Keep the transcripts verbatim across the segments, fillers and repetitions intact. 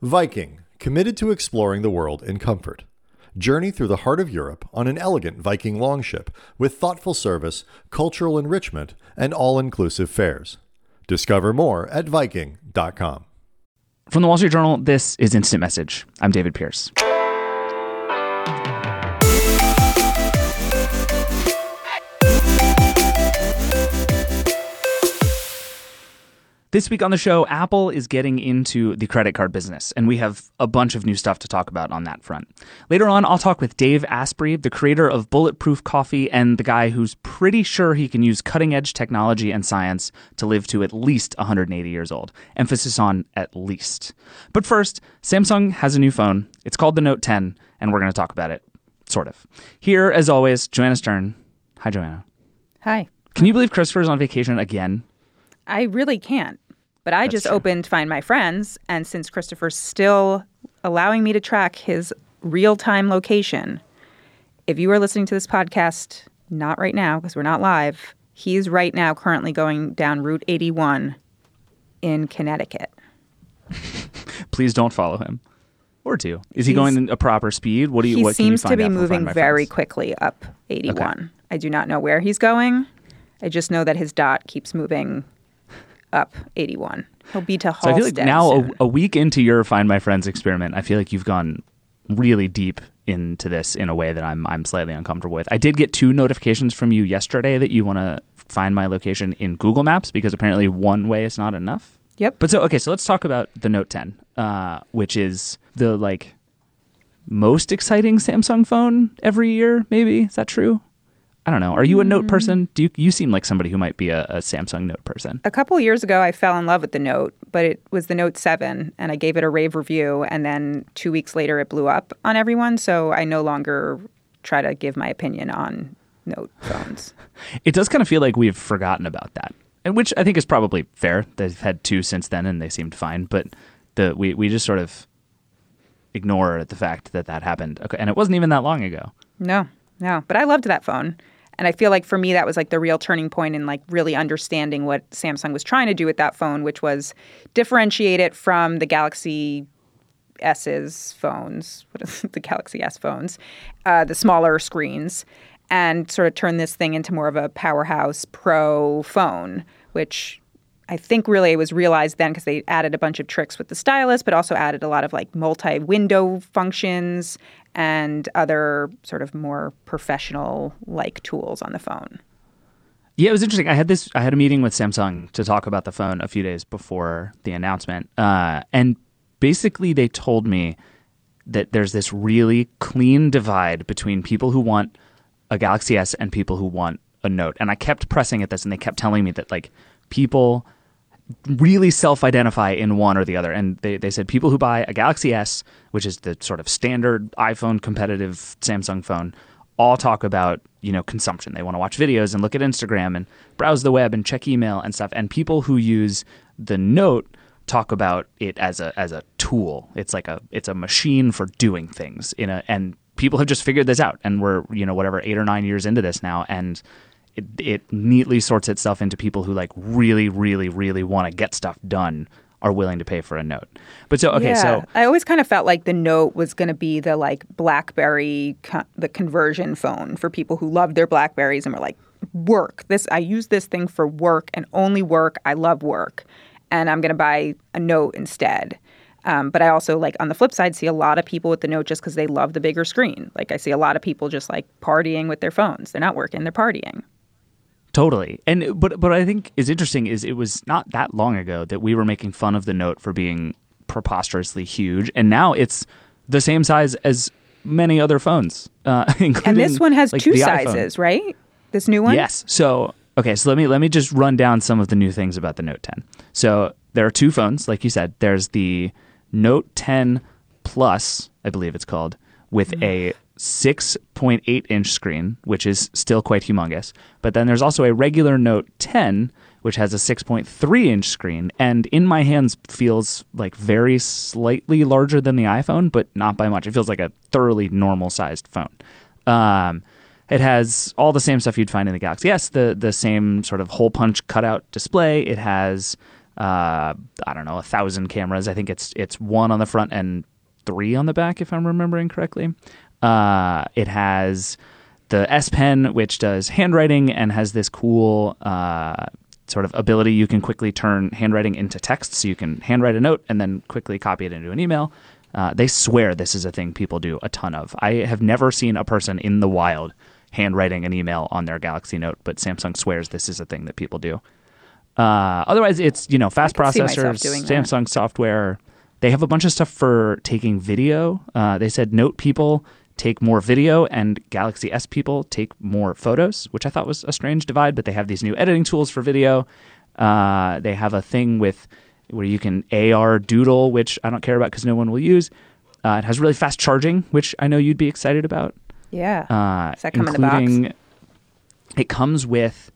Viking, committed to exploring the world in comfort. Journey through the heart of Europe on an elegant Viking longship with thoughtful service, cultural enrichment, and all-inclusive fares. Discover more at Viking dot com. From the Wall Street Journal, this is Instant Message. I'm David Pierce. This week on the show, Apple is getting into the credit card business, and we have a bunch of new stuff to talk about on that front. Later on, I'll talk with Dave Asprey, the creator of Bulletproof Coffee and the guy who's pretty sure he can use cutting-edge technology and science to live to at least one hundred eighty years old. Emphasis on at least. But first, Samsung has a new phone. It's called the Note ten, and we're going to talk about it, sort of. Here, as always, Joanna Stern. Hi, Joanna. Hi. Can you believe Christopher's on vacation again? I really can't. But I That's just true. opened Find My Friends, and since Christopher's still allowing me to track his real-time location, if you are listening to this podcast, not right now because we're not live, he's right now currently going down Route eighty-one in Connecticut. Please don't follow him. Or do. Is he He's- going a proper speed? What do you? He what can you seems to find be out from moving Find My very Friends? quickly up eighty-one. I do not know where he's going. I just know that his dot keeps moving up eighty-one. He'll be to Halstead So I feel like now, soon. a, a week into your Find My Friends experiment, I feel like you've gone really deep into this in a way that I'm I'm slightly uncomfortable with. I did get two notifications from you yesterday that you want to find my location in Google Maps because apparently one way is not enough. Yep. But so, okay, so let's talk about the Note ten, uh, which is the like most exciting Samsung phone every year, maybe. Is that true? I don't know. Are you a Note person? Do you, you seem like somebody who might be a, a Samsung Note person. A couple years ago, I fell in love with the Note, but it was the Note seven, and I gave it a rave review, and then two weeks later, it blew up on everyone, so I no longer try to give my opinion on Note phones. It does kind of feel like we've forgotten about that, and which I think is probably fair. They've had two since then, and they seemed fine, but the we, we just sort of ignore the fact that that happened. Okay, and it wasn't even that long ago. No, no, but I loved that phone. And I feel like for me, that was like the real turning point in like really understanding what Samsung was trying to do with that phone, which was differentiate it from the Galaxy S's phones, what is it? The Galaxy S phones, uh, the smaller screens, and sort of turn this thing into more of a powerhouse pro phone, which I think really was realized then because they added a bunch of tricks with the stylus, but also added a lot of like multi-window functions and other sort of more professional-like tools on the phone. Yeah, it was interesting. I had this. I had a meeting with Samsung to talk about the phone a few days before the announcement, uh, and basically they told me that there's this really clean divide between people who want a Galaxy S and people who want a Note. And I kept pressing at this, and they kept telling me that like people really self-identify in one or the other. And they, they said people who buy a Galaxy S, which is the sort of standard iPhone competitive Samsung phone, all talk about, you know, consumption. They want to watch videos and look at Instagram and browse the web and check email and stuff. And people who use the Note talk about it as a as a tool. It's like a it's a machine for doing things in a and people have just figured this out, and we're, you know, whatever, eight or nine years into this now, and It, it neatly sorts itself into people who like really, really, really want to get stuff done, are willing to pay for a Note. But so, okay, yeah. so I always kind of felt like the Note was going to be the like BlackBerry, co- the conversion phone for people who loved their BlackBerries and were like, work. This I use this thing for work and only work. I love work, and I'm going to buy a Note instead. Um, but I also, like, on the flip side, see a lot of people with the Note just because they love the bigger screen. Like, I see a lot of people just like partying with their phones. They're not working; they're partying. totally. And but but I think is interesting is it was not that long ago that we were making fun of the Note for being preposterously huge, and now it's the same size as many other phones, uh, including And this one has like, two the sizes, iPhone. right? This new one? Yes. So okay, so let me let me just run down some of the new things about the Note ten. So there are two phones, like you said. There's the Note ten Plus, I believe it's called, with mm. a six point eight inch screen, which is still quite humongous. But then there's also a regular Note ten, which has a six point three inch screen, and in my hands feels like very slightly larger than the iPhone, but not by much. It feels like a thoroughly normal-sized phone. Um, it has all the same stuff you'd find in the Galaxy S, the the same sort of hole punch cutout display. It has uh, I don't know, a thousand cameras. I think it's it's one on the front and three on the back, if I'm remembering correctly. Uh, it has the S Pen, which does handwriting and has this cool uh, sort of ability. You can quickly turn handwriting into text, so you can handwrite a note and then quickly copy it into an email. Uh, they swear this is a thing people do a ton of. I have never seen a person in the wild handwriting an email on their Galaxy Note, but Samsung swears this is a thing that people do. Uh, otherwise, it's, you know, fast processors, Samsung that. software. They have a bunch of stuff for taking video. Uh, they said Note people take more video and Galaxy S people take more photos, which I thought was a strange divide, but they have these new editing tools for video. Uh, they have a thing with where you can A R doodle, which I don't care about because no one will use. Uh, it has really fast charging, which I know you'd be excited about. Yeah. Uh, Does that come in the box? It comes with,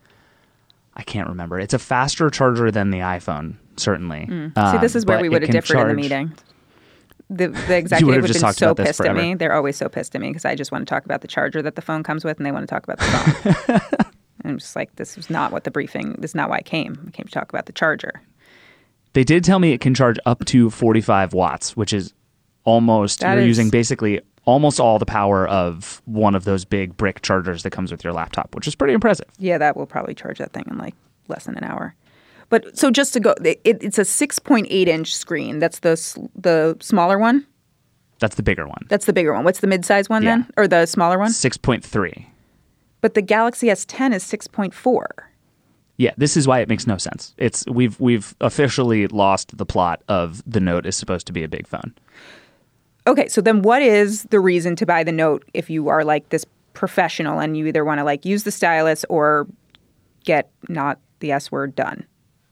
I can't remember. It's a faster charger than the iPhone, certainly. Mm. Uh, See, this is where we would have differed charge... in the meeting. The, the executive would have been so pissed forever. at me. They're always so pissed at me because I just want to talk about the charger that the phone comes with, and they want to talk about the phone. And I'm just like, this was not what the briefing, this is not why I came. I came to talk about the charger. They did tell me it can charge up to forty-five watts, which is almost, that you're is... using basically almost all the power of one of those big brick chargers that comes with your laptop, which is pretty impressive. Yeah, that will probably charge that thing in like less than an hour. But so just to go, it, it's a six point eight inch screen. That's the the smaller one? That's the bigger one. That's the bigger one. What's the mid-size one yeah. then? Or the smaller one? six point three. But the Galaxy S ten is six point four. Yeah, this is why it makes no sense. It's we've we've officially lost the plot of the Note is supposed to be a big phone. Okay, so then what is the reason to buy the Note if you are like this professional and you either want to like use the stylus or get not the S word done?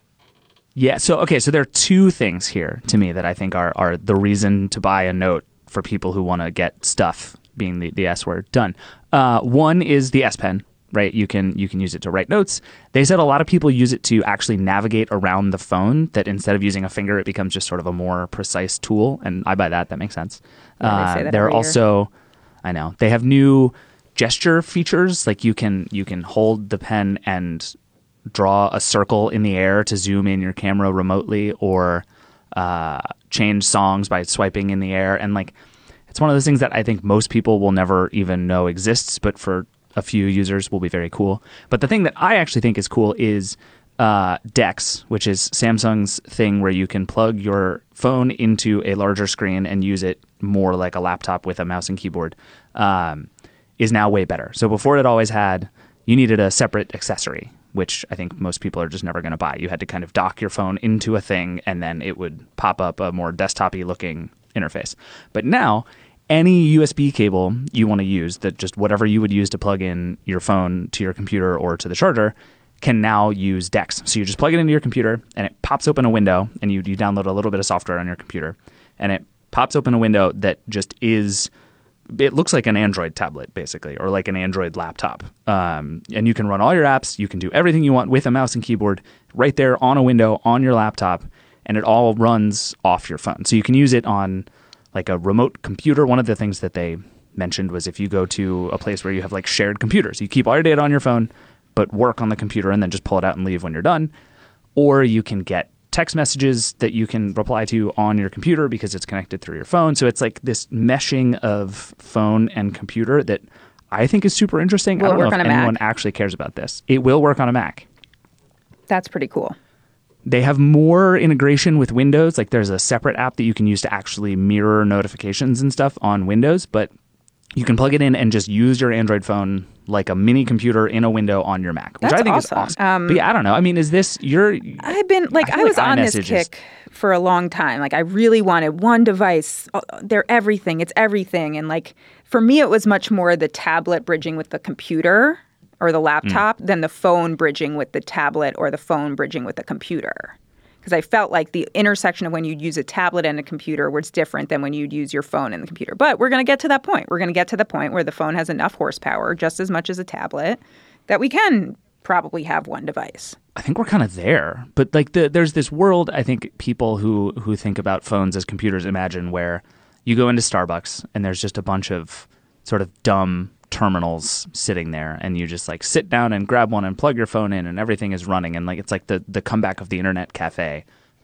Yeah, so okay, so there are two things here to me that I think are are the reason to buy a Note for people who want to get stuff, being the, the S word, done. Uh, one is the S Pen, right? You can you can use it to write notes. They said a lot of people use it to actually navigate around the phone, that instead of using a finger, it becomes just sort of a more precise tool, and I buy that. That makes sense. Yeah, uh, they say that they're every also, year. I know, they have new gesture features, like you can you can hold the pen and draw a circle in the air to zoom in your camera remotely, or uh, change songs by swiping in the air. And like, it's one of those things that I think most people will never even know exists, but for a few users will be very cool. But the thing that I actually think is cool is uh, DeX, which is Samsung's thing where you can plug your phone into a larger screen and use it more like a laptop with a mouse and keyboard, um, is now way better. So before it always had, you needed a separate accessory, which I think most people are just never going to buy. You had to kind of dock your phone into a thing, and then it would pop up a more desktop-y looking interface. But now, any U S B cable you want to use, that just whatever you would use to plug in your phone to your computer or to the charger, can now use DeX. So you just plug it into your computer, and it pops open a window, and you, you download a little bit of software on your computer, and it pops open a window that just is... It looks like an Android tablet, basically, or like an Android laptop. Um, and you can run all your apps. You can do everything you want with a mouse and keyboard right there on a window on your laptop, and it all runs off your phone. So you can use it on like a remote computer. One of the things that they mentioned was if you go to a place where you have like shared computers, you keep all your data on your phone, but work on the computer and then just pull it out and leave when you're done. Or you can get text messages that you can reply to on your computer because it's connected through your phone. So it's like this meshing of phone and computer that I think is super interesting. Will I don't it work know if on a anyone Mac? actually cares about this. It will work on a Mac. That's pretty cool. They have more integration with Windows. Like there's a separate app that you can use to actually mirror notifications and stuff on Windows, but you can plug it in and just use your Android phone like a mini computer in a window on your Mac, which That's I think awesome. is awesome. Um, but yeah, I don't know. I mean, is this your... I've been, like, I, I was like on this iMessage kick is... for a long time. Like, I really wanted one device. They're everything. It's everything. And, like, for me, it was much more the tablet bridging with the computer or the laptop mm. than the phone bridging with the tablet or the phone bridging with the computer. Because I felt like the intersection of when you'd use a tablet and a computer was different than when you'd use your phone and the computer. But we're going to get to that point. We're going to get to the point where the phone has enough horsepower, just as much as a tablet, that we can probably have one device. I think we're kind of there. But like the, there's this world, I think people who, who think about phones as computers imagine, where you go into Starbucks and there's just a bunch of sort of dumb terminals sitting there, and you just like sit down and grab one and plug your phone in, and everything is running, and like it's like the the comeback of the internet cafe.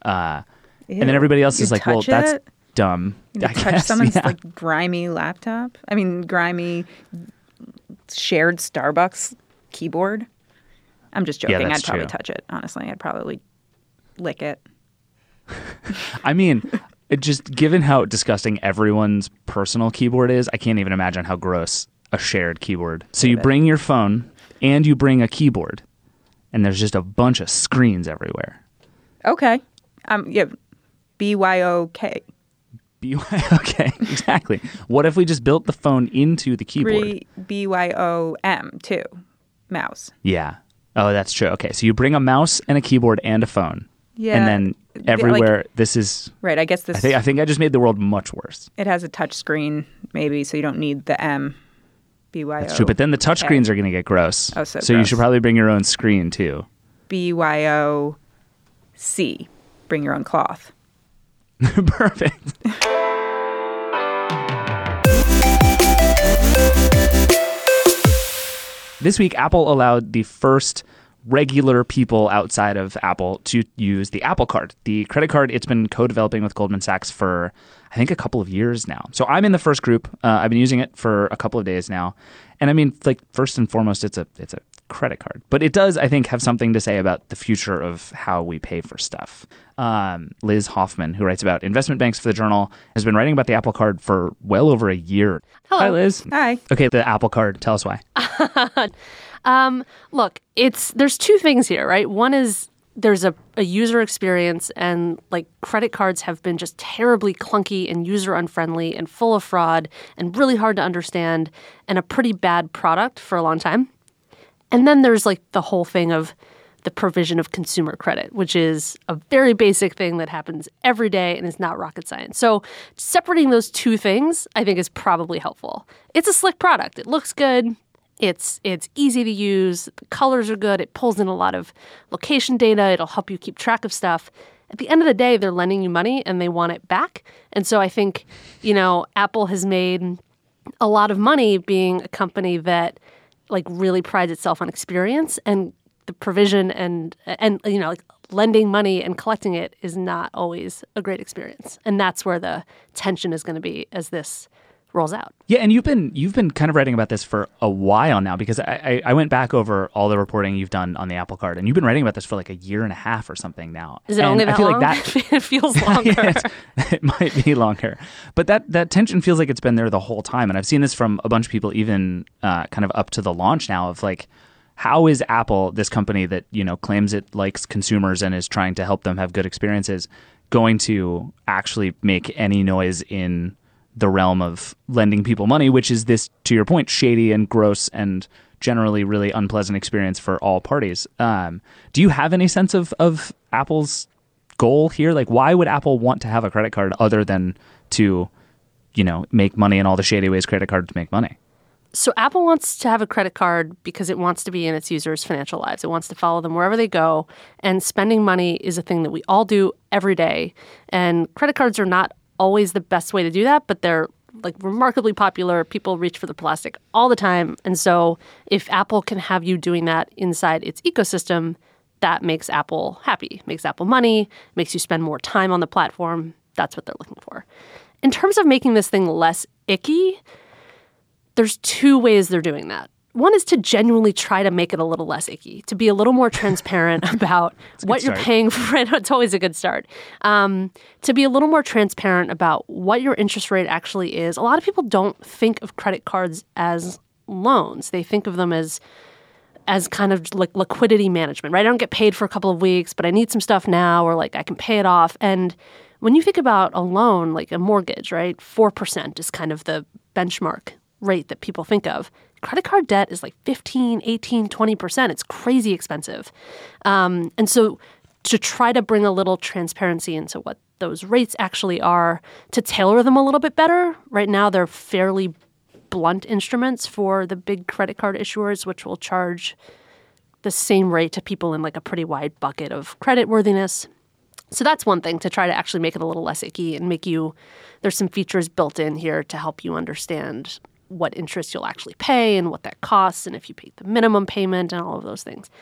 Uh, and then everybody else You is like, well, touch that's it? dumb. You I touch guess, someone's yeah. like grimy laptop. I mean, grimy shared Starbucks keyboard. I'm just joking. Yeah, that's I'd probably true. touch it. Honestly, I'd probably lick it. I mean, it just given how disgusting everyone's personal keyboard is, I can't even imagine how gross a shared keyboard. So you David. bring your phone and you bring a keyboard, and there's just a bunch of screens everywhere. Okay. Um. Yeah. B Y O K. B Y Okay, exactly. What if we just built the phone into the keyboard? B Y O M too. Mouse. Yeah. Oh, that's true. Okay, so you bring a mouse and a keyboard and a phone. Yeah. And then The- everywhere, like- this is. Right. I guess this. I think I think I just made the world much worse. it has a touch screen, maybe, so you don't need the M. B Y O. That's true. But then the touch screens are going to get gross. Oh, so you gross. should probably bring your own screen too. B Y O C. Bring your own cloth. Perfect. This week, Apple allowed the first regular people outside of Apple to use the Apple Card. The credit card, it's been co-developing with Goldman Sachs for, I think, a couple of years now. So I'm in the first group. Uh, I've been using it for a couple of days now. And I mean, like, first and foremost, it's a it's a credit card. But it does, I think, have something to say about the future of how we pay for stuff. Um, Liz Hoffman, who writes about investment banks for the Journal, has been writing about the Apple Card for well over a year. Hello. Hi, Liz. Hi. Okay, the Apple Card. Tell us why. Um, look, it's there's two things here, right? One is there's a, a user experience, and like credit cards have been just terribly clunky and user unfriendly and full of fraud and really hard to understand and a pretty bad product for a long time. And then there's like the whole thing of the provision of consumer credit, which is a very basic thing that happens every day and is not rocket science. So separating those two things, I think, is probably helpful. It's a slick product. It looks good. It's it's easy to use. The colors are good. It pulls in a lot of location data. It'll help you keep track of stuff. At the end of the day, they're lending you money and they want it back. And so I think, you know, Apple has made a lot of money being a company that like really prides itself on experience, and the provision and and you know like lending money and collecting it is not always a great experience. And that's where the tension is going to be as this rolls out. Yeah, and you've been you've been kind of writing about this for a while now, because I, I, I went back over all the reporting you've done on the Apple Card, and you've been writing about this for like a year and a half or something now. Is it and only that I feel long? like that It feels longer. Yeah, it's- it might be longer, but that that tension feels like it's been there the whole time. And I've seen this from a bunch of people, even uh, kind of up to the launch now, of like, how is Apple, this company that you know claims it likes consumers and is trying to help them have good experiences, going to actually make any noise in the realm of lending people money, which is this, to your point, shady and gross and generally really unpleasant experience for all parties. Um, do you have any sense of, of Apple's goal here? Like, why would Apple want to have a credit card other than to, you know, make money in all the shady ways credit cards make money? So Apple wants to have a credit card because it wants to be in its users' financial lives. It wants to follow them wherever they go. And spending money is a thing that we all do every day. And credit cards are not always the best way to do that, but they're like remarkably popular. People reach for the plastic all the time. And so if Apple can have you doing that inside its ecosystem, that makes Apple happy, makes Apple money, makes you spend more time on the platform. That's what they're looking for. In terms of making this thing less icky, there's two ways they're doing that. One is to genuinely try to make it a little less icky, to be a little more transparent about what you're start. paying for. It's always a good start. Um, to be a little more transparent about what your interest rate actually is. A lot of people don't think of credit cards as loans. They think of them as as kind of like liquidity management, right? I don't get paid for a couple of weeks, but I need some stuff now, or like I can pay it off. And when you think about a loan, like a mortgage, right, four percent is kind of the benchmark rate that people think of. Credit card debt is like fifteen, eighteen, twenty percent. It's crazy expensive. Um, and so to try to bring a little transparency into what those rates actually are, to tailor them a little bit better, right now they're fairly blunt instruments for the big credit card issuers, which will charge the same rate to people in like a pretty wide bucket of credit worthiness. So that's one thing, to try to actually make it a little less icky and make you, there's some features built in here to help you understand what interest you'll actually pay and what that costs, and if you pay the minimum payment and all of those things.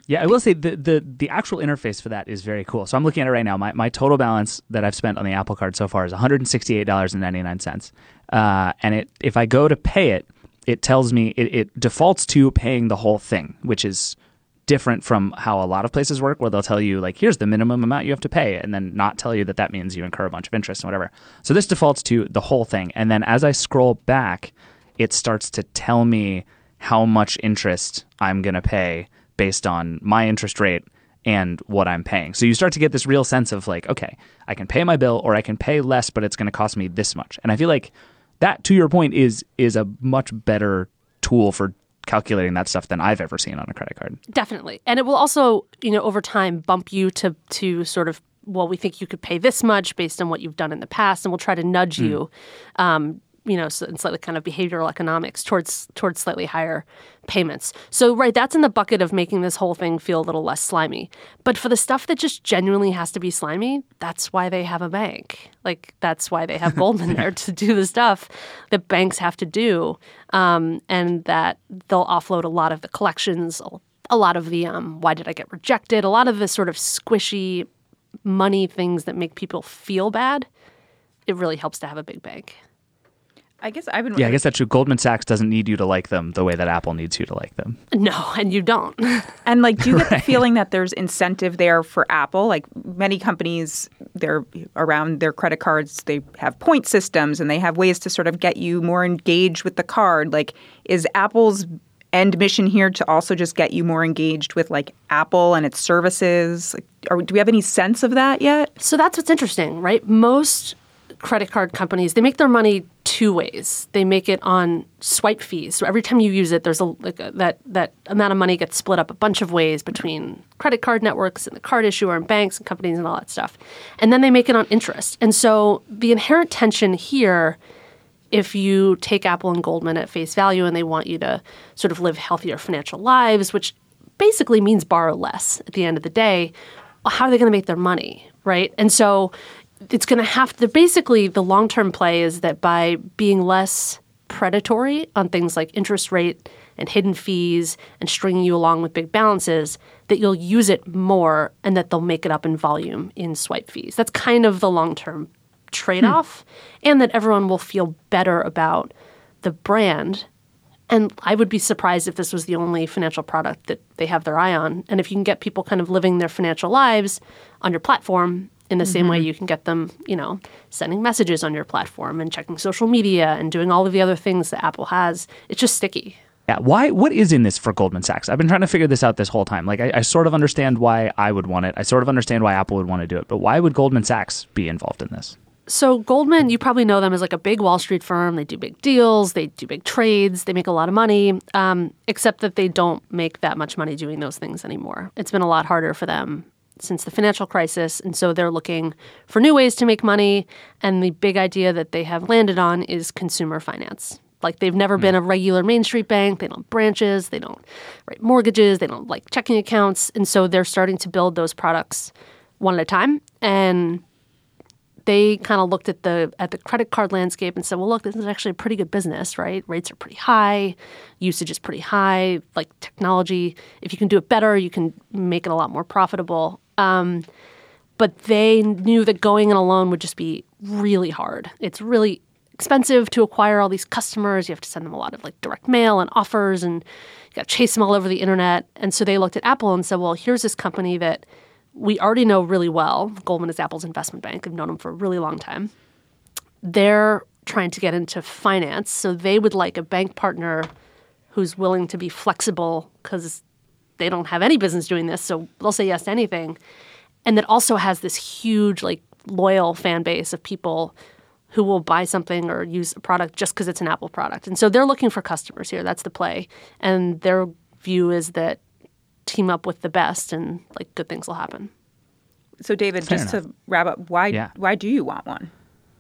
Yeah, I will say the, the the actual interface for that is very cool. So I'm looking at it right now. My my total balance that I've spent on the Apple Card so far is one hundred sixty-eight dollars and ninety-nine cents. Uh, and it if I go to pay it, it tells me it, it defaults to paying the whole thing, which is different from how a lot of places work, where they'll tell you like, here's the minimum amount you have to pay, and then not tell you that that means you incur a bunch of interest and whatever. So this defaults to the whole thing, and then as I scroll back, it starts to tell me how much interest I'm going to pay based on my interest rate and what I'm paying. So you start to get this real sense of like, okay, I can pay my bill or I can pay less, but it's going to cost me this much. And I feel like that, to your point, is is a much better tool for calculating that stuff than I've ever seen on a credit card. Definitely. And it will also, you know, over time bump you to to sort of, well, we think you could pay this much based on what you've done in the past, and we'll try to nudge mm. you um, you know, so in slightly kind of behavioral economics towards towards slightly higher payments. So, right, that's in the bucket of making this whole thing feel a little less slimy. But for the stuff that just genuinely has to be slimy, that's why they have a bank. Like, that's why they have Goldman there to do the stuff that banks have to do, um, and that they'll offload a lot of the collections, a lot of the um, why did I get rejected, a lot of the sort of squishy money things that make people feel bad. It really helps to have a big bank. I guess I've been. Yeah, I guess that's true. Goldman Sachs doesn't need you to like them the way that Apple needs you to like them. No, and you don't. And like, do you get right. the feeling that there's incentive there for Apple? Like many companies, they're around their credit cards, they have point systems and they have ways to sort of get you more engaged with the card. Like, is Apple's end mission here to also just get you more engaged with like Apple and its services? Like, are, do we have any sense of that yet? So that's what's interesting, right? Most credit card companies, they make their money two ways. They make it on swipe fees. So every time you use it, there's a, like a that that amount of money gets split up a bunch of ways between credit card networks and the card issuer and banks and companies and all that stuff. And then they make it on interest. And so the inherent tension here, if you take Apple and Goldman at face value and they want you to sort of live healthier financial lives, which basically means borrow less at the end of the day, how are they going to make their money, right? And so it's going to have to, basically the long-term play is that by being less predatory on things like interest rate and hidden fees and stringing you along with big balances, that you'll use it more and that they'll make it up in volume in swipe fees. That's kind of the long-term trade-off, hmm. and that everyone will feel better about the brand. And I would be surprised if this was the only financial product that they have their eye on. And if you can get people kind of living their financial lives on your platform in the mm-hmm. same way you can get them, you know, sending messages on your platform and checking social media and doing all of the other things that Apple has, it's just sticky. Yeah. Why? What is in this for Goldman Sachs? I've been trying to figure this out this whole time. Like, I, I sort of understand why I would want it. I sort of understand why Apple would want to do it. But why would Goldman Sachs be involved in this? So Goldman, you probably know them as like a big Wall Street firm. They do big deals. They do big trades. They make a lot of money, um, except that they don't make that much money doing those things anymore. It's been a lot harder for them since the financial crisis. And so they're looking for new ways to make money. And the big idea that they have landed on is consumer finance. Like, they've never mm. been a regular Main Street bank. They don't have branches. They don't write mortgages. They don't like checking accounts. And so they're starting to build those products one at a time. And they kind of looked at the at the credit card landscape and said, well, look, this is actually a pretty good business, right? Rates are pretty high. Usage is pretty high. Like, technology, if you can do it better, you can make it a lot more profitable. Um, but they knew that going it alone would just be really hard. It's really expensive to acquire all these customers. You have to send them a lot of like direct mail and offers, and you got to chase them all over the internet. And so they looked at Apple and said, well, here's this company that we already know really well. Goldman is Apple's investment bank. I've known them for a really long time. They're trying to get into finance, so they would like a bank partner who's willing to be flexible because they don't have any business doing this, so they'll say yes to anything. And that also has this huge, like, loyal fan base of people who will buy something or use a product just because it's an Apple product. And so they're looking for customers here. That's the play. And their view is that team up with the best and, like, good things will happen. So, David, Fair just enough. to wrap up, why yeah. why do you want one?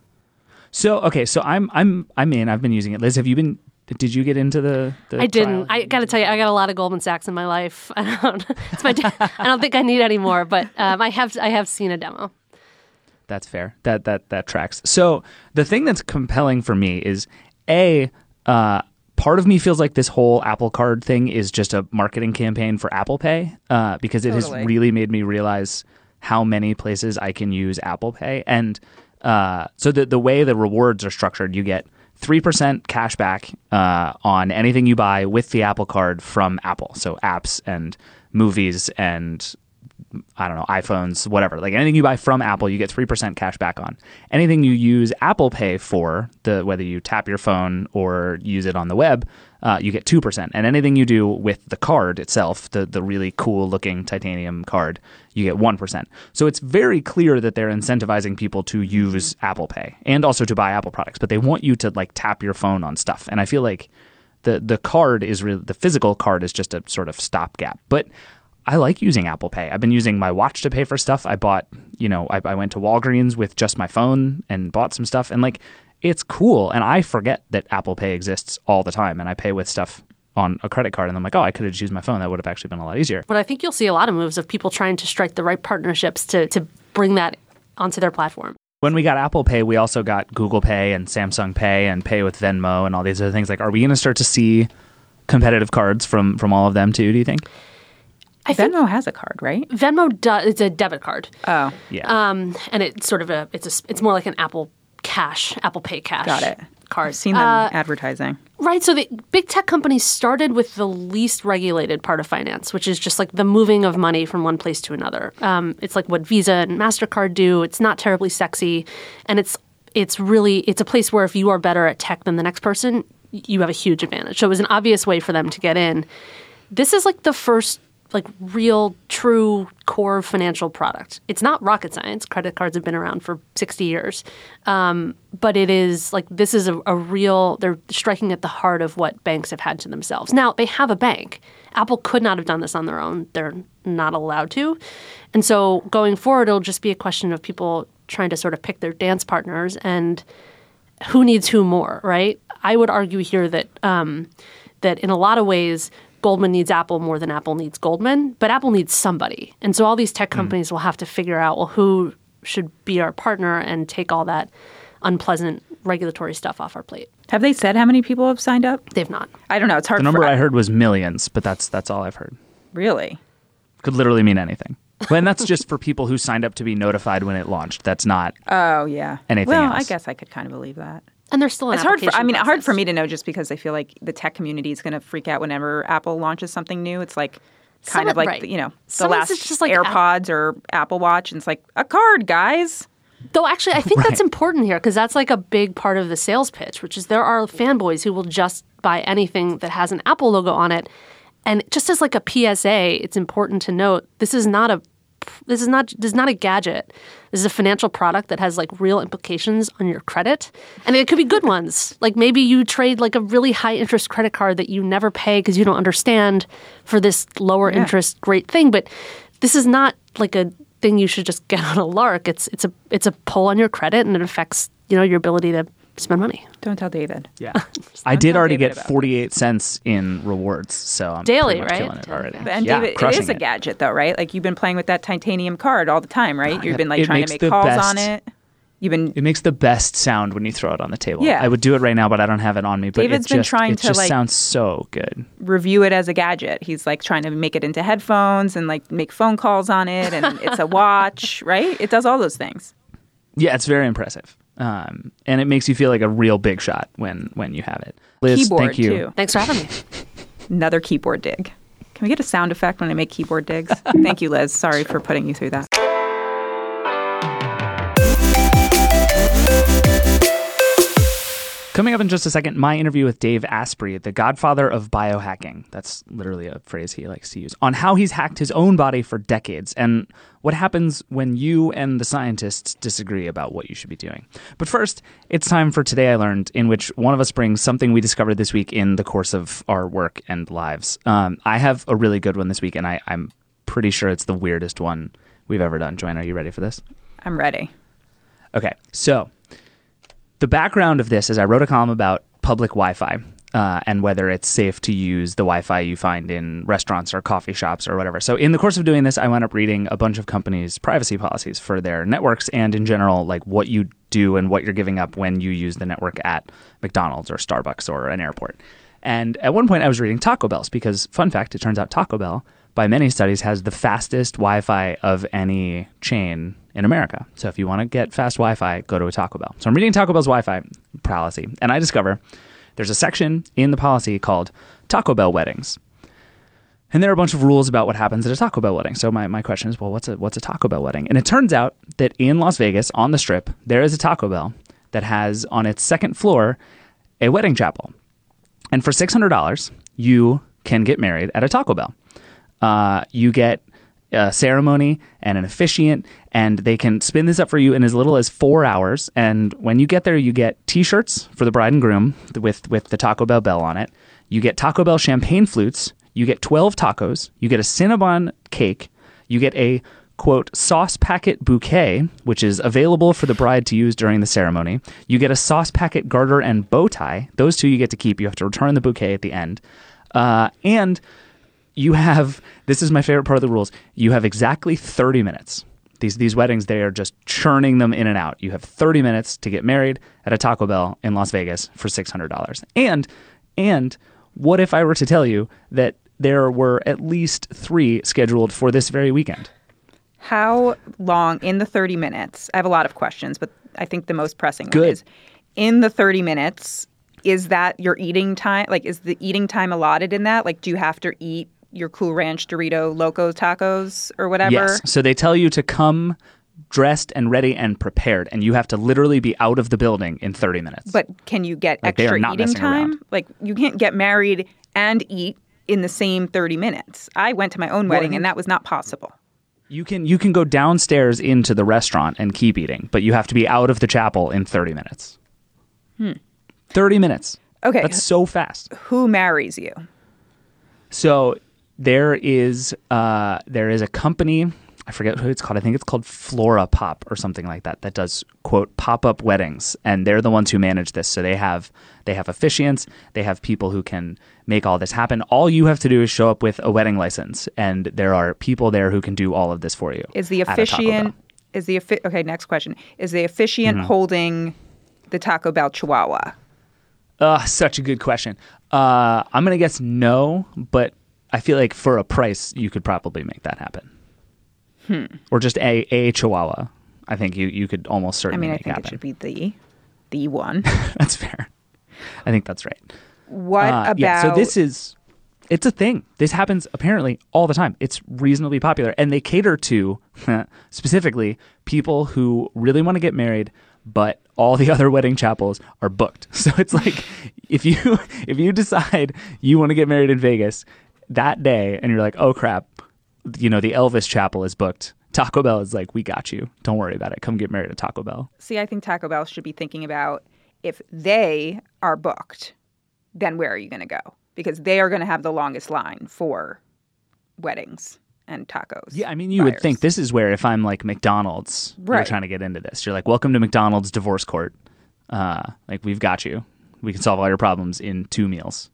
So, okay, so I'm I'm I'm in. I've been using it. Liz, have you been? Did you get into the? the I didn't. trial? I got to tell you, I got a lot of Goldman Sachs in my life. I don't. It's my. I don't think I need any more, but um, I have. I have seen a demo. That's fair. That that that tracks. So the thing that's compelling for me is a. Uh, part of me feels like this whole Apple Card thing is just a marketing campaign for Apple Pay, uh, because it Totally. has really made me realize how many places I can use Apple Pay. And uh, so the the way the rewards are structured, you get three percent cash back uh, on anything you buy with the Apple Card from Apple. So apps and movies and I don't know, iPhones, whatever. Like anything you buy from Apple, you get three percent cash back on. Anything you use Apple Pay for, the whether you tap your phone or use it on the web, uh, you get two percent. And anything you do with the card itself, the, the really cool looking titanium card, you get one percent. So it's very clear that they're incentivizing people to use Apple Pay and also to buy Apple products, but they want you to like tap your phone on stuff. And I feel like the, the card is really, the physical card is just a sort of stopgap. But I like using Apple Pay. I've been using my watch to pay for stuff. I bought, you know, I, I went to Walgreens with just my phone and bought some stuff. And like, it's cool. And I forget that Apple Pay exists all the time. And I pay with stuff on a credit card. And I'm like, oh, I could have just used my phone. That would have actually been a lot easier. But I think you'll see a lot of moves of people trying to strike the right partnerships to, to bring that onto their platform. When we got Apple Pay, we also got Google Pay and Samsung Pay and Pay with Venmo and all these other things. Like, are we going to start to see competitive cards from, from all of them too, do you think? I think Venmo has a card, right? Venmo does. It's a debit card. Oh, Yeah. Um, and it's sort of a. It's a. It's more like an Apple Cash, Apple Pay Cash. got it. Card. I've seen them Uh, advertising. Right. So the big tech companies started with the least regulated part of finance, which is just like the moving of money from one place to another. Um, it's like what Visa and MasterCard do. It's not terribly sexy, and it's it's really it's a place where if you are better at tech than the next person, you have a huge advantage. So it was an obvious way for them to get in. This is like the first like real, true core financial product. It's not rocket science. Credit cards have been around for sixty years. Um, but it is like this is a, a real, they're striking at the heart of what banks have had to themselves. Now, they have a bank. Apple could not have done this on their own. They're not allowed to. And so going forward, it'll just be a question of people trying to sort of pick their dance partners and who needs who more, right? I would argue here that um, that in a lot of ways, Goldman needs Apple more than Apple needs Goldman, but Apple needs somebody. And so all these tech companies mm. will have to figure out, well, who should be our partner and take all that unpleasant regulatory stuff off our plate. Have they said how many people have signed up? They've not. I don't know. It's hard. The number for, I heard was millions, but that's that's all I've heard. Really? Could literally mean anything. And that's just for people who signed up to be notified when it launched. That's not Oh, yeah. anything well, else. I guess I could kind of believe that. And there's still an It's hard for, I mean, application hard for process. me to know just because I feel like the tech community is going to freak out whenever Apple launches something new. It's like kind Some- of like, right. you know, the Sometimes last it's just like AirPods or Apple Watch. And it's like, a card, guys. Though actually, I think Right. that's important here because that's like a big part of the sales pitch, which is there are fanboys who will just buy anything that has an Apple logo on it. And just as like a P S A, it's important to note this is not a this is not this is not a gadget. This is a financial product that has like real implications on your credit, and it could be good ones. Like maybe you trade like a really high interest credit card that you never pay because you don't understand for this lower Yeah. interest great thing. But this is not like a thing you should just get on a lark. It's it's a it's a pull on your credit, and it affects you know your ability to spend money. Don't tell David. Yeah. I did tell already David get about forty-eight cents in rewards, so I'm Daily, pretty much right? killing it already. And yeah, David, it crushing is a gadget, though, right? Like you've been playing with that titanium card all the time, right? You've been like It trying makes to make the calls best- on it. You've been It makes the best sound when you throw it on the table. Yeah. I would do it right now, but I don't have it on me. But David's it been just, trying it to, just like- sounds so good. review it as a gadget. He's like trying to make it into headphones and like make phone calls on it, and it's a watch, right? It does all those things. Yeah, it's very impressive. Um, and it makes you feel like a real big shot when when you have it. Liz, Keyboard thank you. too. Thanks for having me. Another keyboard dig. Can we get a sound effect when I make keyboard digs? Thank you, Liz. Sorry for putting you through that. Coming up in just a second, my interview with Dave Asprey, the godfather of biohacking. That's literally a phrase he likes to use. On how he's hacked his own body for decades and what happens when you and the scientists disagree about what you should be doing. But first, it's time for Today I Learned, in which one of us brings something we discovered this week in the course of our work and lives. Um, I have a really good one this week, and I, I'm pretty sure it's the weirdest one we've ever done. Joanna, are you ready for this? I'm ready. Okay, so the background of this is I wrote a column about public Wi-Fi. uh, and whether it's safe to use the Wi-Fi you find in restaurants or coffee shops or whatever. So in the course of doing this, I wound up reading a bunch of companies' privacy policies for their networks and in general, like what you do and what you're giving up when you use the network at McDonald's or Starbucks or an airport. And at one point I was reading Taco Bell's because, fun fact, it turns out Taco Bell, by many studies, has the fastest Wi-Fi of any chain in America. So if you want to get fast Wi-Fi, go to a Taco Bell. So I'm reading Taco Bell's Wi-Fi policy, and I discover there's a section in the policy called Taco Bell weddings. And there are a bunch of rules about what happens at a Taco Bell wedding. So my, my question is, well, what's a what's a Taco Bell wedding? And it turns out that in Las Vegas, on the Strip, there is a Taco Bell that has on its second floor a wedding chapel. And for six hundred dollars, you can get married at a Taco Bell. Uh, you get a ceremony and an officiant, and they can spin this up for you in as little as four hours. And when you get there, you get T-shirts for the bride and groom with, with the Taco Bell bell on it. You get Taco Bell champagne flutes. You get twelve tacos. You get a Cinnabon cake. You get a, quote, sauce packet bouquet, which is available for the bride to use during the ceremony. You get a sauce packet garter and bow tie. Those two you get to keep. You have to return the bouquet at the end. Uh, and you have, this is my favorite part of the rules, you have exactly thirty minutes. These these weddings, they are just churning them in and out. You have thirty minutes to get married at a Taco Bell in Las Vegas for six hundred dollars. And, and what if I were to tell you that there were at least three scheduled for this very weekend? How long in the thirty minutes? I have a lot of questions, but I think the most pressing Good. one is in the thirty minutes, is that your eating time? Like, is the eating time allotted in that? Like, do you have to eat your Cool Ranch Dorito Loco tacos or whatever? Yes. So they tell you to come dressed and ready and prepared, and you have to literally be out of the building in thirty minutes. But can you get Like, they are extra not eating messing time? around. Like, you can't get married and eat in the same thirty minutes. I went to my own Well, wedding, and that was not possible. You can you can go downstairs into the restaurant and keep eating, but you have to be out of the chapel in thirty minutes. Hmm. thirty minutes. Okay. That's so fast. Who marries you? So there is uh, there is a company, I forget who it's called. I think it's called Flora Pop or something like that, that does, quote, pop-up weddings. And they're the ones who manage this. So they have they have officiants. They have people who can make all this happen. All you have to do is show up with a wedding license. And there are people there who can do all of this for you. Is the at a Taco officiant, Bell. is the, offi- okay, next question. Is the officiant Mm-hmm. holding the Taco Bell Chihuahua? Uh, such a good question. Uh, I'm going to guess no, but I feel like for a price, you could probably make that happen. Hmm. Or just a, a Chihuahua. I think you, you could almost I certainly mean, I make think happen. it should be the, the one. That's fair. I think that's right. What Uh, about... yeah, so this is, it's a thing. This happens apparently all the time. It's reasonably popular. And they cater to, specifically, people who really want to get married, but all the other wedding chapels are booked. So it's like, if you if you decide you want to get married in Vegas that day, and you're like, oh crap, you know, the Elvis chapel is booked, Taco Bell is like, we got you. Don't worry about it. Come get married at Taco Bell. See, I think Taco Bell should be thinking about if they are booked, then where are you going to go? Because they are going to have the longest line for weddings and tacos. Yeah, I mean, you would buyers. think this is where if I'm like McDonald's, you're Right. trying to get into this. You're like, welcome to McDonald's divorce court. Uh, like, we've got you. We can solve all your problems in two meals.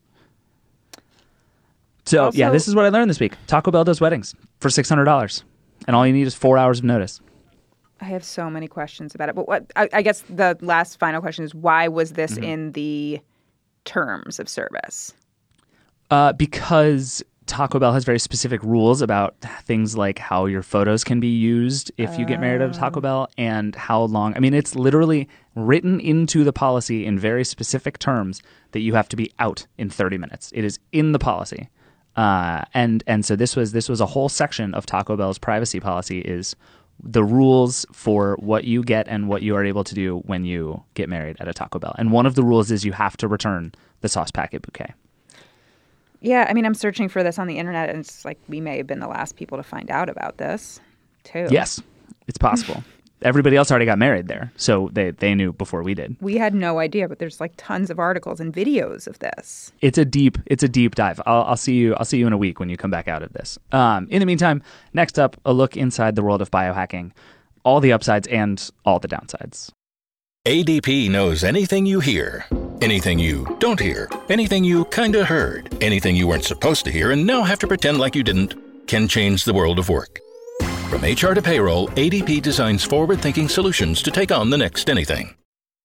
So, yeah, Also- this is what I learned this week. Taco Bell does weddings for six hundred dollars. And all you need is four hours of notice. I have so many questions about it. But what I, I guess the last final question is, why was this Mm-hmm. in the terms of service? Uh, because Taco Bell has very specific rules about things like how your photos can be used if you get married at a Taco Bell and how long. I mean, it's literally written into the policy in very specific terms that you have to be out in thirty minutes. It is in the policy. Uh, and and so this was this was a whole section of Taco Bell's privacy policy is the rules for what you get and what you are able to do when you get married at a Taco Bell. And one of the rules is you have to return the sauce packet bouquet. Yeah, I mean, I'm searching for this on the internet, and it's like we may have been the last people to find out about this, too. Yes, it's possible. Everybody else already got married there, so they, they knew before we did. We had no idea, but there's like tons of articles and videos of this. It's a deep it's a deep dive. I'll, I'll see you I'll see you in a week when you come back out of this. Um, in the meantime, next up, a look inside the world of biohacking, all the upsides and all the downsides. A D P knows anything you hear Anything you don't hear, anything you kinda heard, anything you weren't supposed to hear and now have to pretend like you didn't, can change the world of work. From H R to payroll, A D P designs forward-thinking solutions to take on the next anything.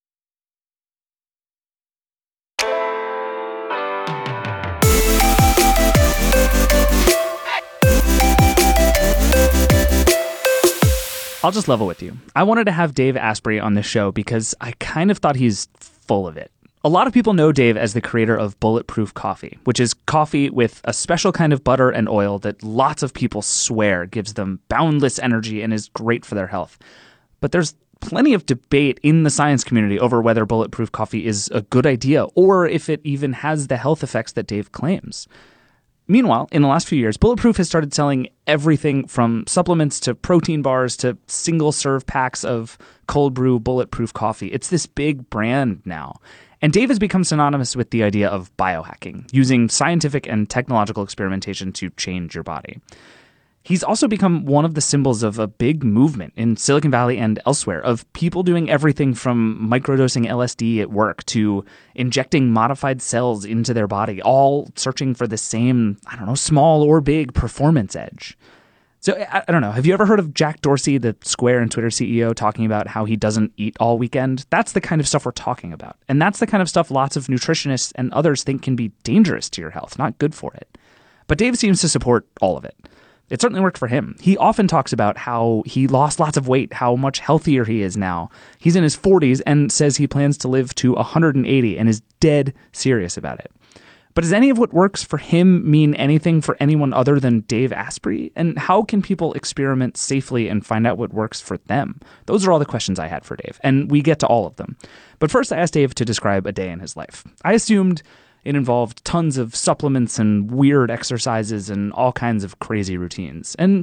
I'll just level with you. I wanted to have Dave Asprey on this show because I kind of thought he's full of it. A lot of people know Dave as the creator of Bulletproof Coffee, which is coffee with a special kind of butter and oil that lots of people swear gives them boundless energy and is great for their health. But there's plenty of debate in the science community over whether Bulletproof Coffee is a good idea or if it even has the health effects that Dave claims. Meanwhile, in the last few years, Bulletproof has started selling everything from supplements to protein bars to single-serve packs of cold brew Bulletproof coffee. It's this big brand now. And Dave has become synonymous with the idea of biohacking, using scientific and technological experimentation to change your body. He's also become one of the symbols of a big movement in Silicon Valley and elsewhere of people doing everything from microdosing L S D at work to injecting modified cells into their body, all searching for the same, I don't know, small or big performance edge. So I, I don't know. Have you ever heard of Jack Dorsey, the Square and Twitter C E O, talking about how he doesn't eat all weekend? That's the kind of stuff we're talking about. And that's the kind of stuff lots of nutritionists and others think can be dangerous to your health, not good for it. But Dave seems to support all of it. It certainly worked for him. He often talks about how he lost lots of weight, how much healthier he is now. He's in his forties and says he plans to live to one hundred eighty and is dead serious about it. But does any of what works for him mean anything for anyone other than Dave Asprey? And how can people experiment safely and find out what works for them? Those are all the questions I had for Dave, and we get to all of them. But first, I asked Dave to describe a day in his life. I assumed it involved tons of supplements and weird exercises and all kinds of crazy routines. And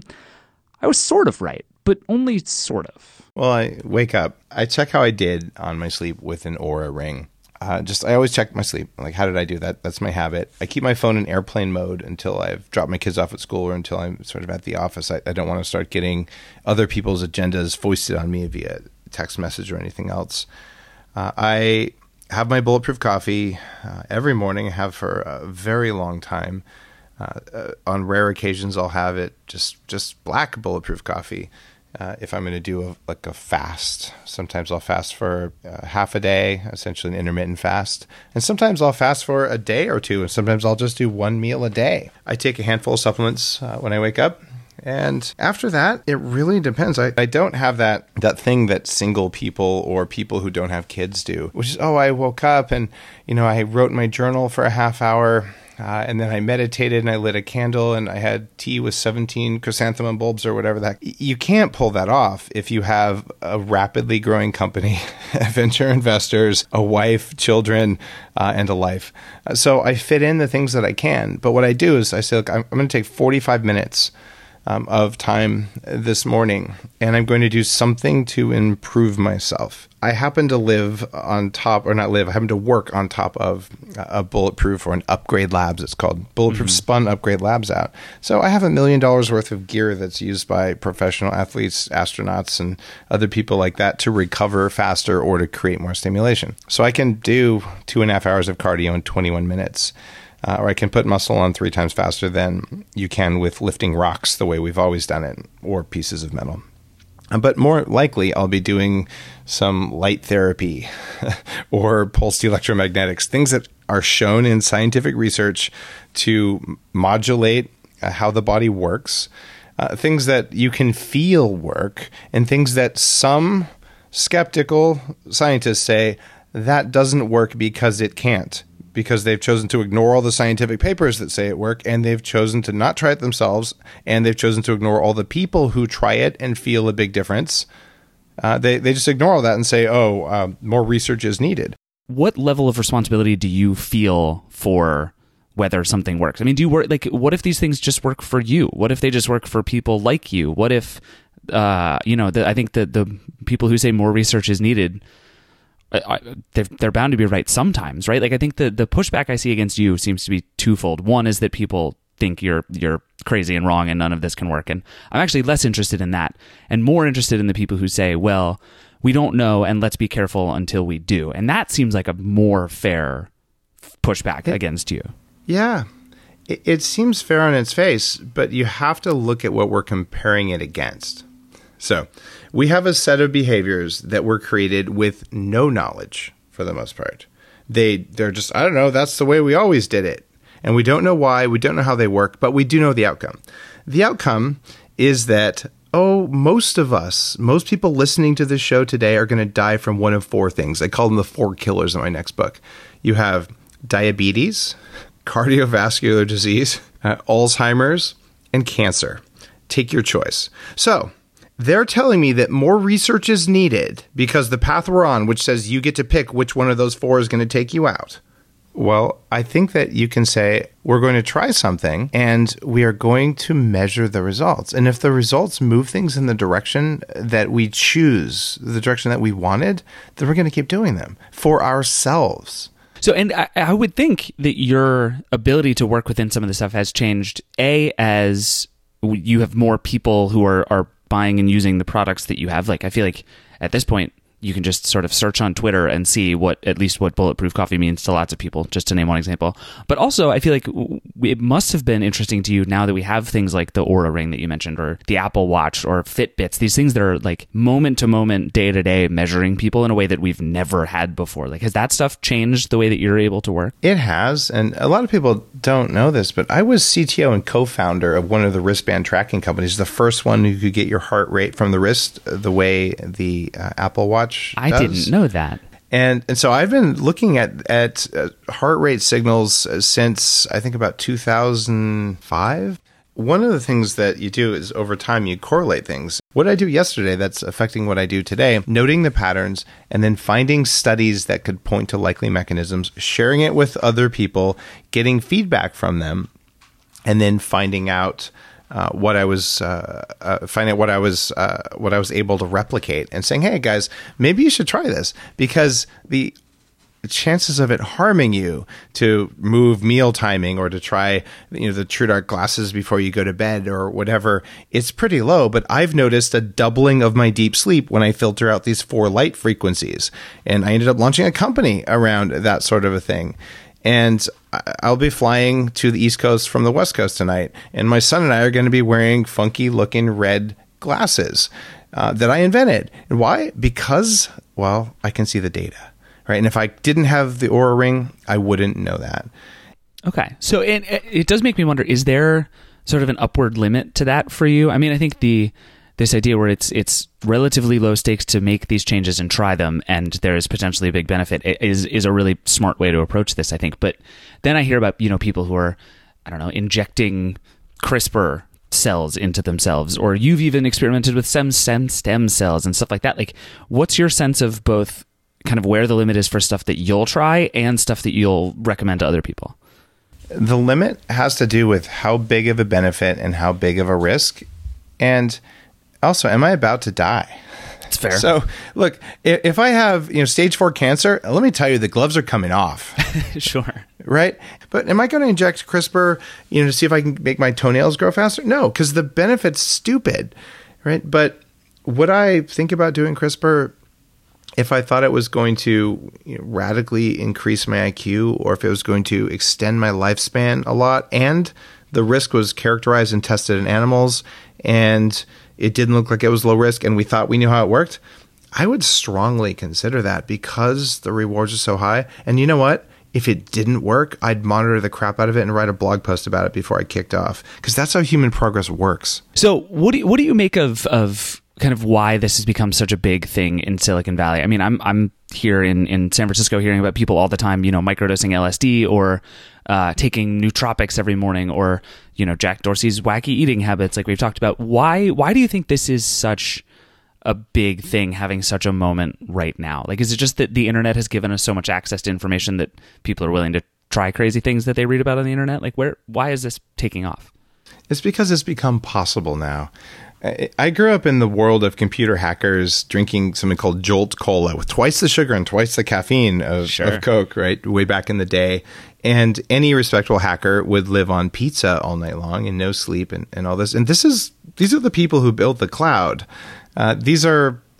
I was sort of right, but only sort of. Well, I wake up. I check how I did on my sleep with an Oura ring. Uh, just I always check my sleep. Like, how did I do that? That's my habit. I keep my phone in airplane mode until I've dropped my kids off at school or until I'm sort of at the office. I, I don't want to start getting other people's agendas foisted on me via text message or anything else. Uh, I have my Bulletproof coffee uh, every morning. I have for a very long time. Uh, uh, on rare occasions, I'll have it just just black Bulletproof coffee. Uh, if I'm going to do a, like a fast, sometimes I'll fast for uh, half a day, essentially an intermittent fast. And sometimes I'll fast for a day or two, and sometimes I'll just do one meal a day. I take a handful of supplements uh, when I wake up. And after that, it really depends. I, I don't have that, that thing that single people or people who don't have kids do, which is, oh, I woke up and, you know, I wrote in my journal for a half hour. Uh, and then I meditated and I lit a candle and I had tea with seventeen chrysanthemum bulbs or whatever that. You can't pull that off if you have a rapidly growing company, venture investors, a wife, children, uh, and a life. Uh, so I fit in the things that I can. But what I do is I say, look, I'm, I'm going to take forty-five minutes um, of time this morning and I'm going to do something to improve myself. I happen to live on top, or not live, I happen to work on top of a Bulletproof or an Upgrade Labs, it's called. Bulletproof mm-hmm. spun Upgrade Labs out. So I have a million dollars worth of gear that's used by professional athletes, astronauts, and other people like that to recover faster or to create more stimulation. So I can do two and a half hours of cardio in twenty-one minutes. Uh, or I can put muscle on three times faster than you can with lifting rocks the way we've always done it, or pieces of metal. But more likely, I'll be doing some light therapy or pulsed electromagnetics, things that are shown in scientific research to modulate uh, how the body works, uh, things that you can feel work, and things that some skeptical scientists say that doesn't work because it can't. Because they've chosen to ignore all the scientific papers that say it work, and they've chosen to not try it themselves, and they've chosen to ignore all the people who try it and feel a big difference. Uh, they, they just ignore all that and say, oh, uh, more research is needed. What level of responsibility do you feel for whether something works? I mean, do you work, like, what if these things just work for you? What if they just work for people like you? What if, uh, you know, the, I think that the people who say more research is needed, I, they're, they're bound to be right sometimes, right? Like, I think the, the pushback I see against you seems to be twofold. One is that people think you're you're crazy and wrong and none of this can work. And I'm actually less interested in that and more interested in the people who say, well, we don't know, and let's be careful until we do. And that seems like a more fair pushback it, against you. Yeah. It, it seems fair on its face, but you have to look at what we're comparing it against. So we have a set of behaviors that were created with no knowledge for the most part. They, they're just, I don't know, that's the way we always did it. And we don't know why, we don't know how they work, but we do know the outcome. The outcome is that, oh, most of us, most people listening to this show today are going to die from one of four things. I call them the four killers in my next book. You have diabetes, cardiovascular disease, uh, Alzheimer's, and cancer. Take your choice. So they're telling me that more research is needed because the path we're on, which says you get to pick which one of those four is going to take you out. Well, I think that you can say, we're going to try something and we are going to measure the results. And if the results move things in the direction that we choose, the direction that we wanted, then we're going to keep doing them for ourselves. So, and I, I would think that your ability to work within some of this stuff has changed, A, as you have more people who are, are buying and using the products that you have. Like, I feel like at this point, you can just sort of search on Twitter and see what, at least what Bulletproof Coffee means to lots of people, just to name one example. But also, I feel like it must have been interesting to you now that we have things like the Oura Ring that you mentioned, or the Apple Watch, or Fitbits, these things that are like moment to moment, day to day, measuring people in a way that we've never had before. Like, has that stuff changed the way that you're able to work? It has. And a lot of people don't know this, but I was C T O and co-founder of one of the wristband tracking companies, the first one who could get your heart rate from the wrist the way the uh, Apple Watch I does. didn't know that. And and so I've been looking at at uh, heart rate signals uh, since I think about two thousand five. One of the things that you do is over time you correlate things. What did I do yesterday that's affecting what I do today? Noting the patterns and then finding studies that could point to likely mechanisms, sharing it with other people, getting feedback from them, and then finding out Uh, what I was uh, uh, finding out what I was uh, what I was able to replicate, and saying, "Hey guys, maybe you should try this," because the chances of it harming you to move meal timing or to try, you know, the True Dark glasses before you go to bed or whatever, it's pretty low. But I've noticed a doubling of my deep sleep when I filter out these four light frequencies, and I ended up launching a company around that sort of a thing. And I'll be flying to the East Coast from the West Coast tonight. And my son and I are going to be wearing funky looking red glasses uh, that I invented. And why? Because, well, I can see the data, right? And if I didn't have the Oura Ring, I wouldn't know that. Okay. So it, it does make me wonder, is there sort of an upward limit to that for you? I mean, I think the this idea where it's it's relatively low stakes to make these changes and try them, and there is potentially a big benefit, is is a really smart way to approach this, I think. But then I hear about, you know, people who are, I don't know, injecting CRISPR cells into themselves, or you've even experimented with stem stem stem cells and stuff like that. Like, what's your sense of both kind of where the limit is for stuff that you'll try and stuff that you'll recommend to other people? The limit has to do with how big of a benefit and how big of a risk, and also, am I about to die? That's fair. So, look, if I have, you know, stage four cancer, let me tell you, the gloves are coming off. Sure. Right? But am I going to inject CRISPR, you know, to see if I can make my toenails grow faster? No, because the benefit's stupid, right? But would I think about doing CRISPR if I thought it was going to, you know, radically increase my I Q, or if it was going to extend my lifespan a lot, and the risk was characterized and tested in animals, and it didn't look like it was low risk, and we thought we knew how it worked? I would strongly consider that, because the rewards are so high. And you know what? If it didn't work, I'd monitor the crap out of it and write a blog post about it before I kicked off, because that's how human progress works. So what do you, what do you make of of kind of why this has become such a big thing in Silicon Valley? I mean, I'm I'm here in, in San Francisco hearing about people all the time, you know, microdosing L S D, or uh, taking nootropics every morning, or, you know, Jack Dorsey's wacky eating habits, like we've talked about. Why why do you think this is such a big thing, having such a moment right now? Like, is it just that the internet has given us so much access to information that people are willing to try crazy things that they read about on the internet? Like, where why is this taking off? It's because it's become possible now. I grew up in the world of computer hackers drinking something called Jolt Cola with twice the sugar and twice the caffeine of, Sure. of Coke, right? Way back in the day. And any respectable hacker would live on pizza all night long and no sleep and, and all this. And this is these are the people who built the cloud. Uh, these are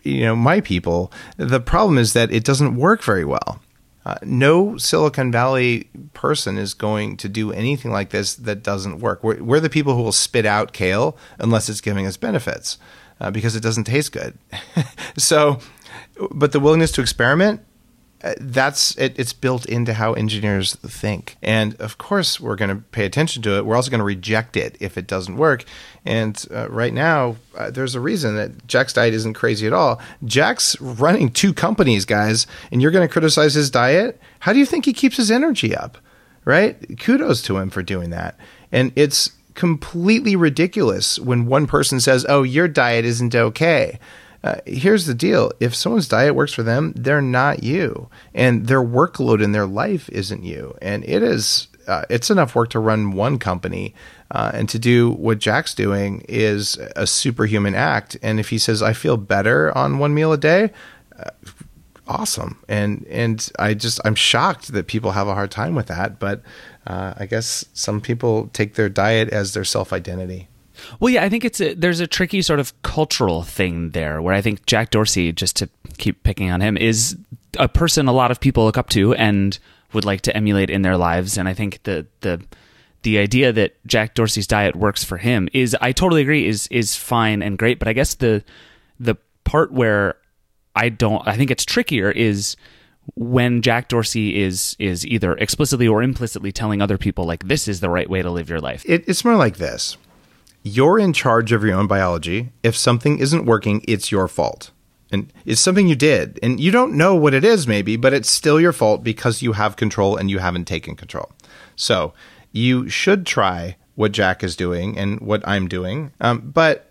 you know, my people. The problem is that it doesn't work very well. Uh, no Silicon Valley person is going to do anything like this that doesn't work. We're, we're the people who will spit out kale unless it's giving us benefits uh, because it doesn't taste good. So, but the willingness to experiment, uh, that's it, it's built into how engineers think. And of course, we're going to pay attention to it. We're also going to reject it if it doesn't work. And uh, right now, uh, there's a reason that Jack's diet isn't crazy at all. Jack's running two companies, guys, and you're going to criticize his diet? How do you think he keeps his energy up, right? Kudos to him for doing that. And it's completely ridiculous when one person says, oh, your diet isn't okay. Uh, here's the deal. If someone's diet works for them, they're not you. And their workload in their life isn't you. And it is, uh, it's enough work to run one company. Uh, and to do what Jack's doing is a superhuman act. And if he says, I feel better on one meal a day, uh, awesome. And, and I just, I'm shocked that people have a hard time with that. But uh, I guess some people take their diet as their self-identity. Well, yeah, I think it's a, there's a tricky sort of cultural thing there where I think Jack Dorsey, just to keep picking on him, is a person a lot of people look up to and would like to emulate in their lives. And I think the the the idea that Jack Dorsey's diet works for him is, I totally agree, is is fine and great. But I guess the the part where I don't, I think it's trickier is when Jack Dorsey is is either explicitly or implicitly telling other people, like, this is the right way to live your life. It, it's more like this. You're in charge of your own biology. If something isn't working, it's your fault. And it's something you did. And you don't know what it is, maybe, but it's still your fault because you have control and you haven't taken control. So you should try what Jack is doing and what I'm doing. Um, but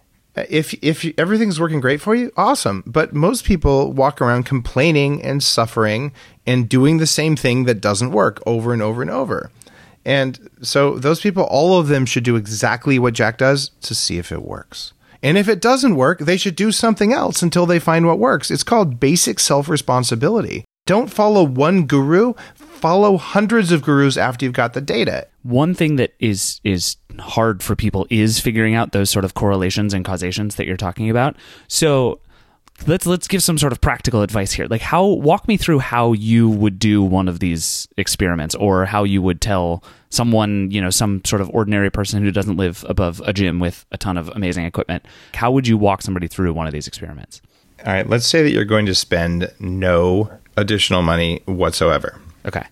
if if everything's working great for you, awesome. But most people walk around complaining and suffering and doing the same thing that doesn't work over and over and over. And so those people, all of them should do exactly what Jack does to see if it works. And if it doesn't work, they should do something else until they find what works. It's called basic self-responsibility. Don't follow one guru, follow hundreds of gurus after you've got the data. One thing that is is hard for people is figuring out those sort of correlations and causations that you're talking about. So let's let's give some sort of practical advice here. Like, how walk me through how you would do one of these experiments, or how you would tell someone, you know, some sort of ordinary person who doesn't live above a gym with a ton of amazing equipment. How would you walk somebody through one of these experiments? All right, let's say that you're going to spend no additional money whatsoever. Okay.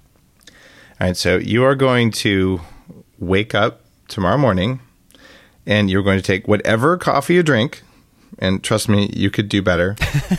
All right, so you are going to wake up tomorrow morning and you're going to take whatever coffee you drink, and trust me, you could do better,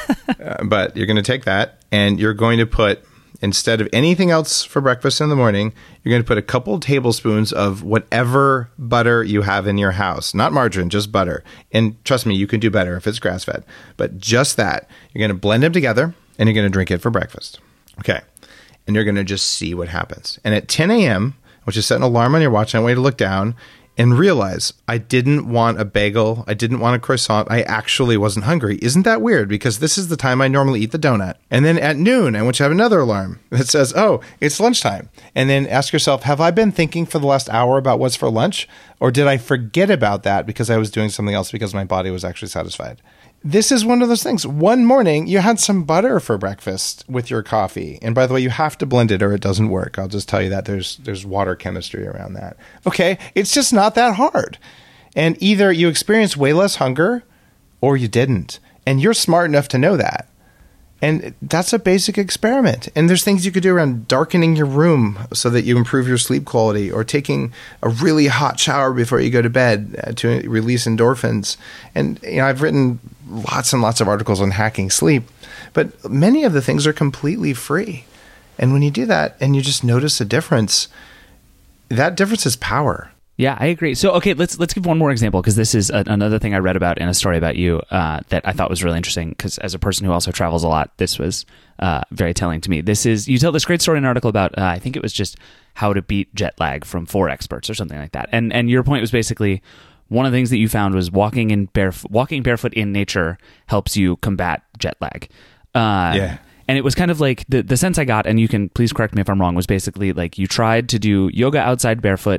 uh, but you're going to take that and you're going to put, instead of anything else for breakfast in the morning, you're going to put a couple tablespoons of whatever butter you have in your house. Not margarine, just butter. And trust me, you can do better if it's grass-fed. But just that. You're going to blend them together and you're going to drink it for breakfast. Okay. And you're going to just see what happens. And at ten a.m., which is set an alarm on your watch, and I want you to look down and realize, I didn't want a bagel. I didn't want a croissant. I actually wasn't hungry. Isn't that weird? Because this is the time I normally eat the donut. And then at noon, I want you to have another alarm that says, oh, it's lunchtime. And then ask yourself, have I been thinking for the last hour about what's for lunch? Or did I forget about that because I was doing something else because my body was actually satisfied? This is one of those things. One morning, you had some butter for breakfast with your coffee. And by the way, you have to blend it or it doesn't work. I'll just tell you that there's there's water chemistry around that. Okay, it's just not that hard. And either you experienced way less hunger or you didn't. And you're smart enough to know that. And that's a basic experiment. And there's things you could do around darkening your room so that you improve your sleep quality, or taking a really hot shower before you go to bed to release endorphins. And you know, I've written lots and lots of articles on hacking sleep, but many of the things are completely free. And when you do that and you just notice a difference, that difference is power. Yeah, I agree. So, okay, let's let's give one more example, because this is a, another thing I read about in a story about you uh, that I thought was really interesting, because as a person who also travels a lot, this was uh, very telling to me. This is, you tell this great story in an article about, uh, I think it was just how to beat jet lag from four experts or something like that. And and your point was basically, one of the things that you found was walking in barefoot, walking barefoot in nature helps you combat jet lag. Uh, yeah. And it was kind of like, the, the sense I got, and you can please correct me if I'm wrong, was basically like you tried to do yoga outside barefoot,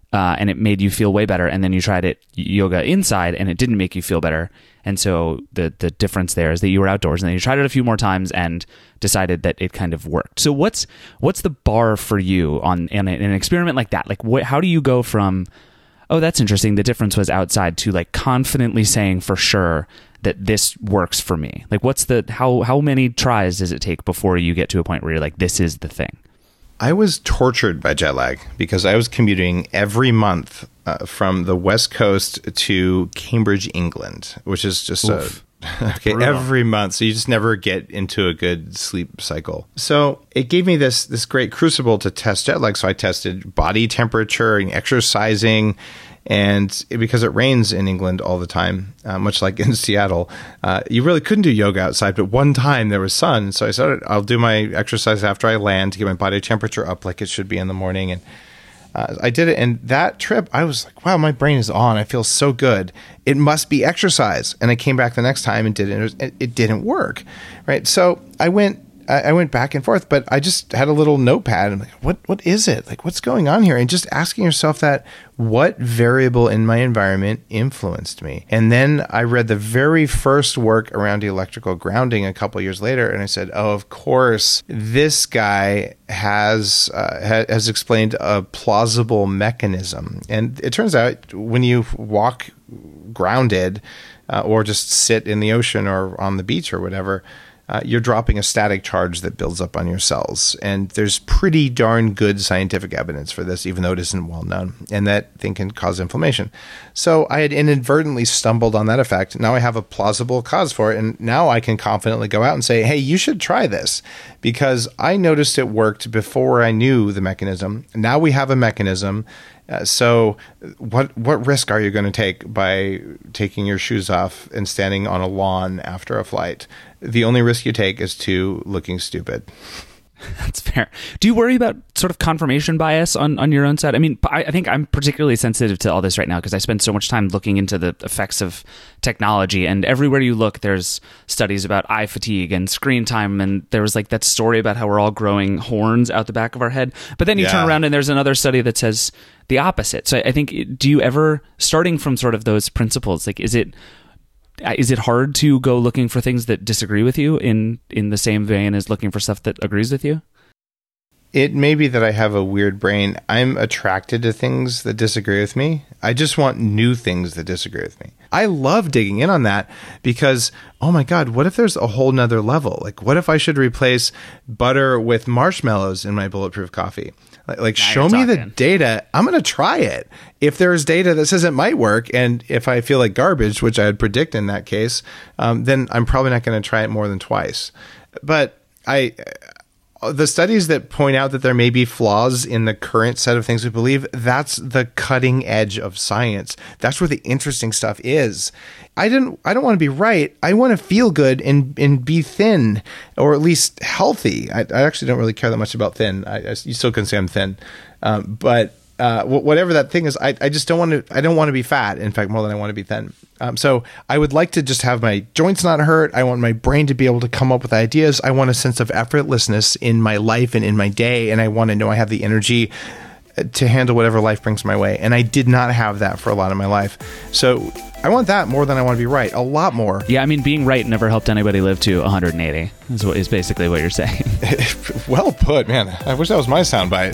uh, and it made you feel way better. And then you tried it yoga inside and it didn't make you feel better. And so the the difference there is that you were outdoors and then you tried it a few more times and decided that it kind of worked. So what's what's the bar for you on in, in an experiment like that? Like what, how do you go from, oh, that's interesting, the difference was outside, to like confidently saying for sure that this works for me? Like what's the, how, how many tries does it take before you get to a point where you're like, this is the thing? I was tortured by jet lag because I was commuting every month uh, from the West Coast to Cambridge, England, which is just Oof. a okay Brutal. every month. So you just never get into a good sleep cycle. So it gave me this this great crucible to test jet lag. So I tested body temperature and exercising. And it, because it rains in England all the time, uh, much like in Seattle, uh, you really couldn't do yoga outside. But one time there was sun. So I said, I'll do my exercise after I land to get my body temperature up like it should be in the morning. And uh, I did it. And that trip, I was like, wow, my brain is on. I feel so good. It must be exercise. And I came back the next time and did it. And it, was, it, it didn't work. Right. So I went. I went back and forth, but I just had a little notepad. I'm like, what, what is it? Like, what's going on here? And just asking yourself that, what variable in my environment influenced me? And then I read the very first work around electrical grounding a couple of years later. And I said, oh, of course, this guy has, uh, ha- has explained a plausible mechanism. And it turns out when you walk grounded uh, or just sit in the ocean or on the beach or whatever, Uh, you're dropping a static charge that builds up on your cells. And there's pretty darn good scientific evidence for this, even though it isn't well known. And that thing can cause inflammation. So I had inadvertently stumbled on that effect. Now I have a plausible cause for it. And now I can confidently go out and say, hey, you should try this, because I noticed it worked before I knew the mechanism. Now we have a mechanism. Uh, so what what risk are you going to take by taking your shoes off and standing on a lawn after a flight? The only risk you take is to looking stupid. That's fair. Do you worry about sort of confirmation bias on, on your own side? I mean, I, I think I'm particularly sensitive to all this right now because I spend so much time looking into the effects of technology, and everywhere you look, there's studies about eye fatigue and screen time. And there was like that story about how we're all growing horns out the back of our head. But then you yeah. turn around and there's another study that says the opposite. So I think, do you ever, starting from sort of those principles, like, is it, Is it hard to go looking for things that disagree with you in, in the same vein as looking for stuff that agrees with you? It may be that I have a weird brain. I'm attracted to things that disagree with me. I just want new things that disagree with me. I love digging in on that because, oh my God, what if there's a whole nother level? Like, what if I should replace butter with marshmallows in my bulletproof coffee? Like, like show me the data. I'm going to try it. If there's data that says it might work, and if I feel like garbage, which I would predict in that case, um, then I'm probably not going to try it more than twice. But I, the studies that point out that there may be flaws in the current set of things we believe, that's the cutting edge of science. That's where the interesting stuff is. I didn't. I don't want to be right. I want to feel good and and be thin, or at least healthy. I, I actually don't really care that much about thin. I, I you still can say I'm thin, um, but uh, whatever that thing is, I, I just don't want to. I don't want to be fat. In fact, more than I want to be thin. Um, so I would like to just have my joints not hurt. I want my brain to be able to come up with ideas. I want a sense of effortlessness in my life and in my day, and I want to know I have the energy to handle whatever life brings my way. And I did not have that for a lot of my life. So I want that more than I want to be right. A lot more. Yeah, I mean, being right never helped anybody live to one hundred eighty is, what, is basically what you're saying. Well put, man. I wish that was my soundbite.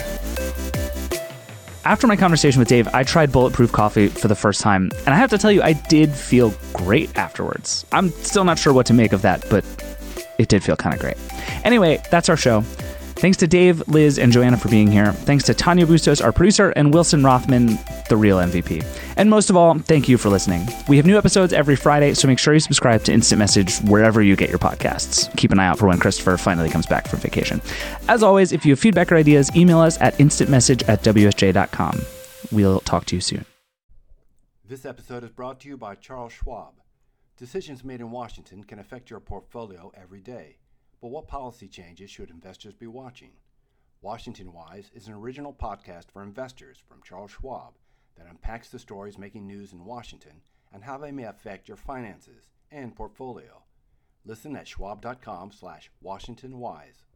After my conversation with Dave, I tried Bulletproof Coffee for the first time, and I have to tell you, I did feel great afterwards. I'm still not sure what to make of that, but it did feel kind of great. Anyway, that's our show. Thanks to Dave, Liz, and Joanna for being here. Thanks to Tanya Bustos, our producer, and Wilson Rothman, the real M V P. And most of all, thank you for listening. We have new episodes every Friday, so make sure you subscribe to Instant Message wherever you get your podcasts. Keep an eye out for when Christopher finally comes back from vacation. As always, if you have feedback or ideas, email us at instantmessage at w s j dot com. We'll talk to you soon. This episode is brought to you by Charles Schwab. Decisions made in Washington can affect your portfolio every day. But what policy changes should investors be watching? Washington Wise is an original podcast for investors from Charles Schwab that unpacks the stories making news in Washington and how they may affect your finances and portfolio. Listen at schwab dot com slash Washington Wise.